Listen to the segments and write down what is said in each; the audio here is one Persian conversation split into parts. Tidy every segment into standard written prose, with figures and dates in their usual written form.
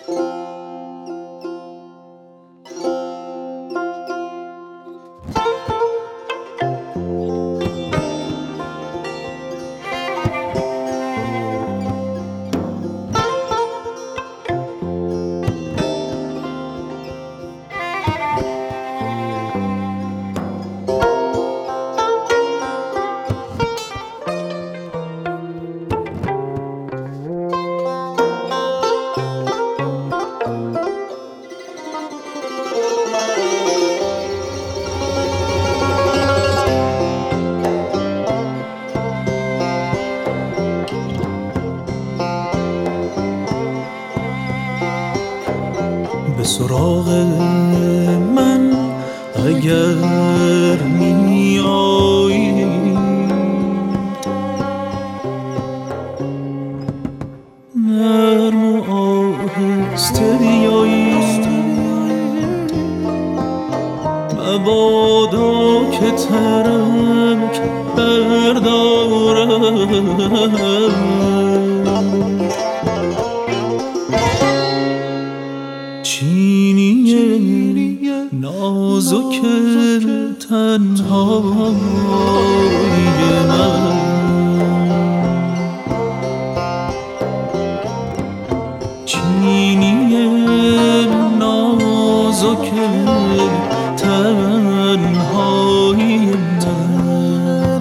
به سراغ من اگر می آیی، نرم و آهسته بیایی، مبادا که ترک بردارم. چینی نازک تنهایی من، چینی نازک تنهایی من،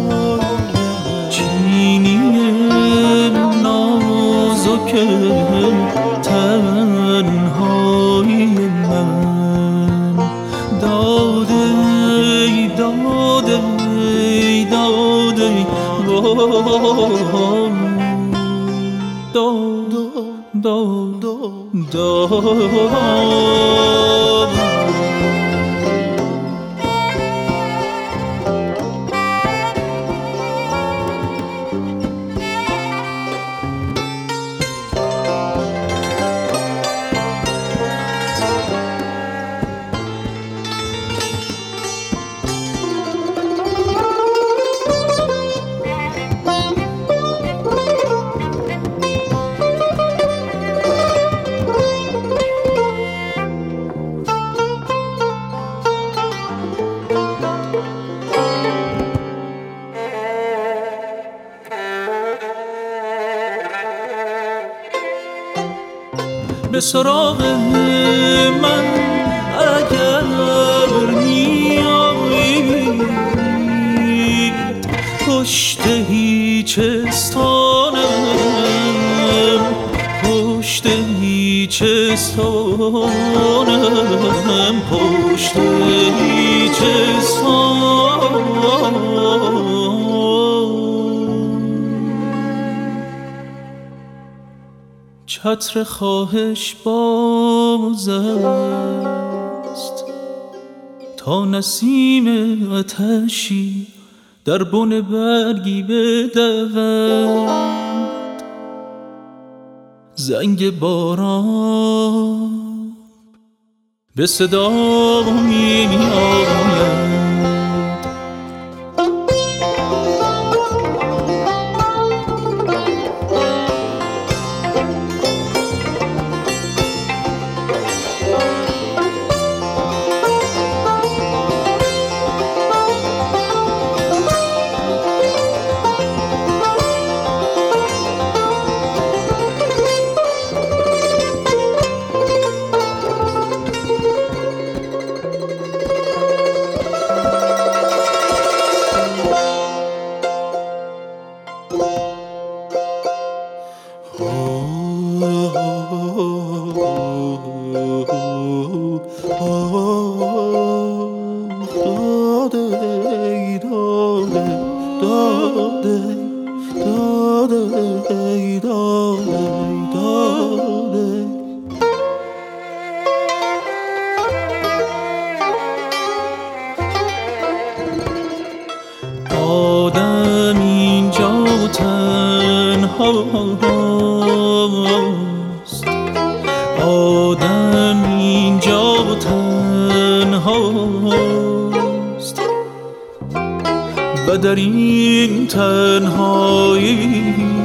چینی نازک تنهایی من، داده داده داده به سراغ من اگر میایی، پشت هیچستانم، پشت هیچستانم، پشت هیچستانم. چتر خواهش باز است تا نسیم آتشی در بن برگی بدود، زنگ باران به صدا می آید. آدم اینجا تنهاست، آدم اینجا تنهاست و در این تنهایی